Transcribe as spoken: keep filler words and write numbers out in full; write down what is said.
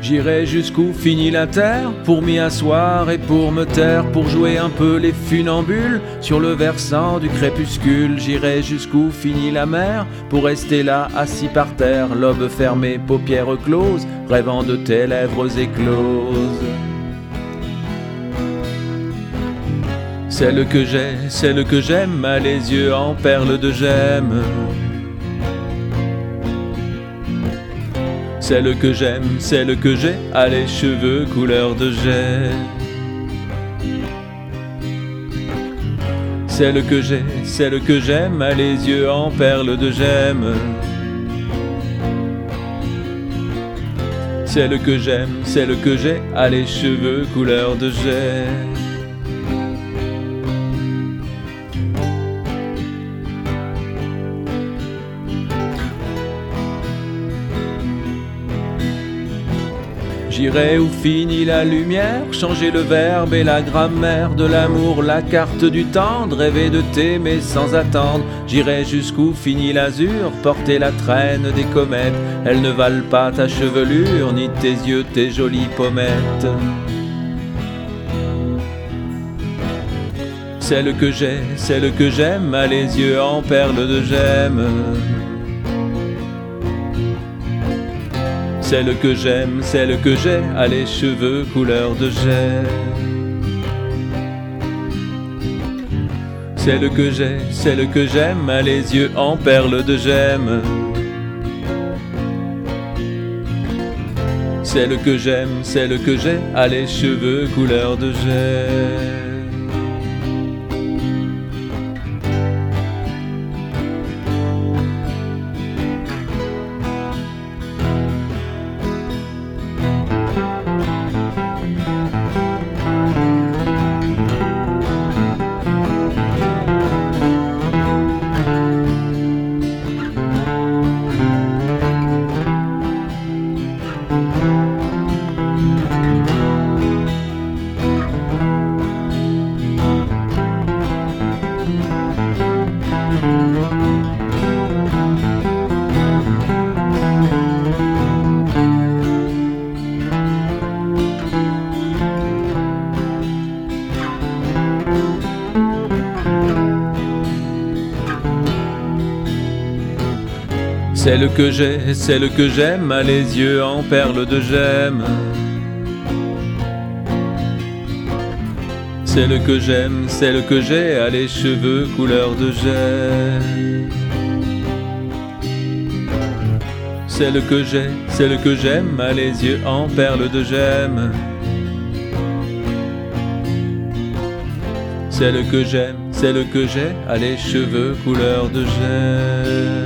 J'irai jusqu'où finit la terre, pour m'y asseoir et pour me taire, pour jouer un peu les funambules, sur le versant du crépuscule. J'irai jusqu'où finit la mer, pour rester là, assis par terre, l'aube fermée, paupières closes, rêvant de tes lèvres écloses. Celle que j'ai, celle que j'aime, a les yeux en perles de gemme. Celle que j'aime, celle que j'ai, a les cheveux couleur de jet. Celle que j'ai, celle que j'aime, a les yeux en perles de gemme. Celle que j'aime, celle que j'ai, a les cheveux couleur de jet. J'irai où finit la lumière, changer le verbe et la grammaire de l'amour, la carte du temps, rêver de t'aimer sans attendre. J'irai jusqu'où finit l'azur, porter la traîne des comètes. Elles ne valent pas ta chevelure, ni tes yeux, tes jolies pommettes. Celle que j'ai, celle que j'aime, a les yeux en perles de gemme. Celle que j'aime, celle que j'ai, a les cheveux couleur de jet. Celle que j'ai, celle que j'aime, a les yeux en perles de gemme. Celle que j'aime, celle que j'ai, a les cheveux couleur de jet. Celle que j'ai, celle que j'aime, a les yeux en perles de gemme. Celle que j'aime, celle que j'ai, a les cheveux couleur de jet. Celle que j'ai, celle que j'aime, a les yeux en perles de gemme. Celle que j'aime, celle que j'ai, a les cheveux couleur de jet.